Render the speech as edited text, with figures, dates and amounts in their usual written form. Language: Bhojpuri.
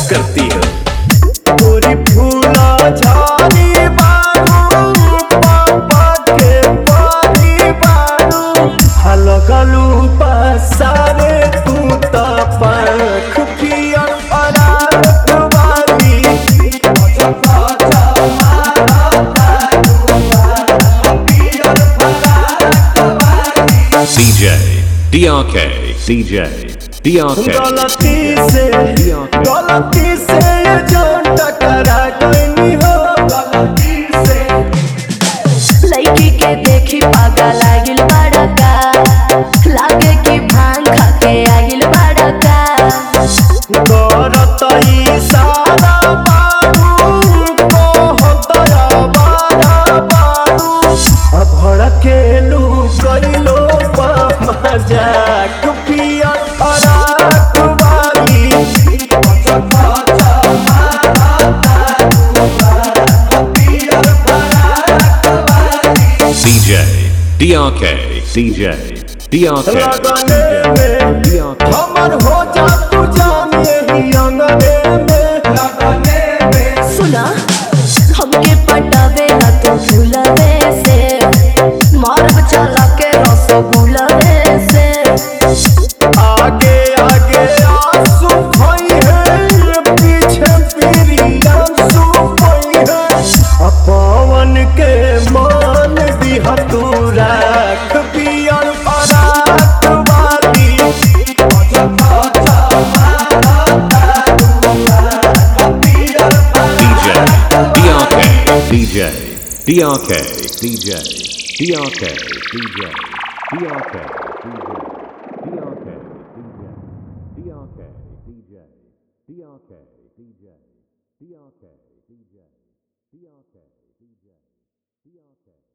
करती हो। पूरी फूला झाड़ी बारू पापा के पारी बारू हलगलू पसारे तू त पंख पियर परात वाली CJ, DRK, CJ, DRK. गलती से ये जो टकरा गई हो गलती से लड़की के देखी पागल आगिल बड़का लागे कि भांग खा के आगिल बड़का करत इशारा बारू कहत आवारा बारू भड़केलू कइलो मजाक पियर परात वाली CJ, DRK, CJ, DRK. लगने में हमर हो जा तू जाने ही अंगने में लगने में सुना हमके पटावे ना तो भूलवे से मारब चला के रसगुल्लवे से आगे आगे आंसू खोई है पीछे पीरियम सुई है पवन के मान दिया तू राख पियर परात वाली CJ, DRK, CJ, DRK, CJ, DRK, CJ, DRK, CJ, DRK, CJ, DRK, CJ, DRK, CJ, DRK, CJ, DRK.